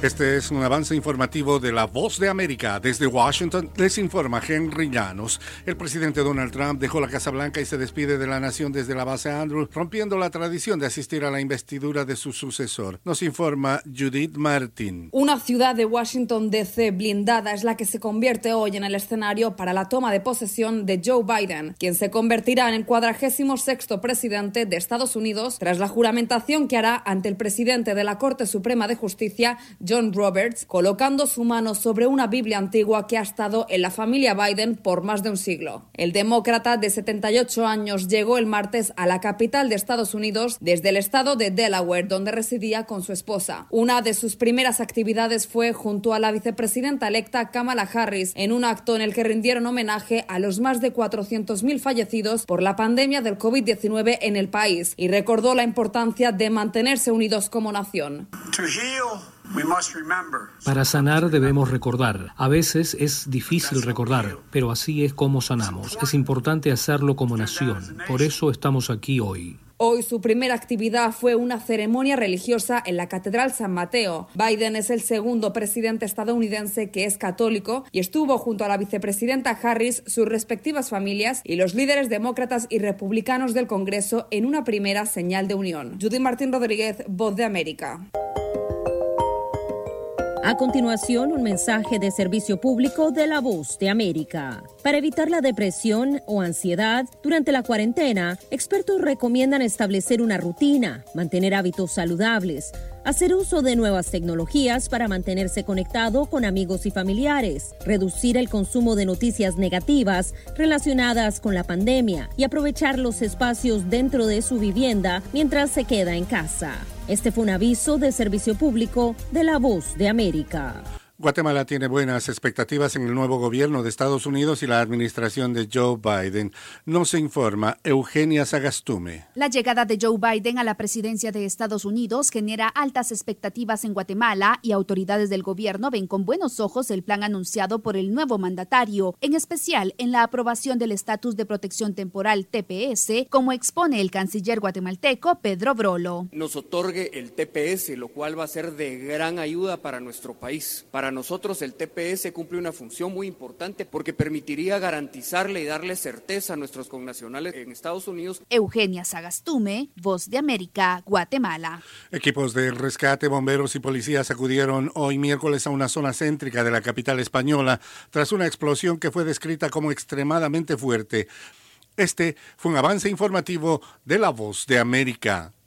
Este es un avance informativo de La Voz de América. Desde Washington les informa Henry Llanos. El presidente Donald Trump dejó la Casa Blanca y se despide de la nación desde la base Andrews, rompiendo la tradición de asistir a la investidura de su sucesor. Nos informa Judith Martin. Una ciudad de Washington D.C. blindada es la que se convierte hoy en el escenario para la toma de posesión de Joe Biden, quien se convertirá en el 46º presidente de Estados Unidos tras la juramentación que hará ante el presidente de la Corte Suprema de Justicia, John Roberts, colocando su mano sobre una Biblia antigua que ha estado en la familia Biden por más de un siglo. El demócrata de 78 años llegó el martes a la capital de Estados Unidos desde el estado de Delaware, donde residía con su esposa. Una de sus primeras actividades fue junto a la vicepresidenta electa Kamala Harris en un acto en el que rindieron homenaje a los más de 400.000 fallecidos por la pandemia del COVID-19 en el país y recordó la importancia de mantenerse unidos como nación. Para sanar debemos recordar. A veces es difícil recordar, pero así es como sanamos. Es importante hacerlo como nación. Por eso estamos aquí hoy. Hoy su primera actividad fue una ceremonia religiosa en la Catedral San Mateo. Biden es el segundo presidente estadounidense que es católico y estuvo junto a la vicepresidenta Harris, sus respectivas familias y los líderes demócratas y republicanos del Congreso en una primera señal de unión. Judy Martín Rodríguez, Voz de América. A continuación, un mensaje de servicio público de La Voz de América. Para evitar la depresión o ansiedad durante la cuarentena, expertos recomiendan establecer una rutina, mantener hábitos saludables, hacer uso de nuevas tecnologías para mantenerse conectado con amigos y familiares, reducir el consumo de noticias negativas relacionadas con la pandemia y aprovechar los espacios dentro de su vivienda mientras se queda en casa. Este fue un aviso de servicio público de La Voz de América. Guatemala tiene buenas expectativas en el nuevo gobierno de Estados Unidos y la administración de Joe Biden. Nos informa Eugenia Sagastume. La llegada de Joe Biden a la presidencia de Estados Unidos genera altas expectativas en Guatemala y autoridades del gobierno ven con buenos ojos el plan anunciado por el nuevo mandatario, en especial en la aprobación del estatus de protección temporal TPS, como expone el canciller guatemalteco Pedro Brolo. Nos otorgue el TPS, lo cual va a ser de gran ayuda para nuestro país. Para nosotros el TPS cumple una función muy importante porque permitiría garantizarle y darle certeza a nuestros connacionales en Estados Unidos. Eugenia Sagastume, Voz de América, Guatemala. Equipos de rescate, bomberos y policías acudieron hoy miércoles a una zona céntrica de la capital española tras una explosión que fue descrita como extremadamente fuerte. Este fue un avance informativo de La Voz de América.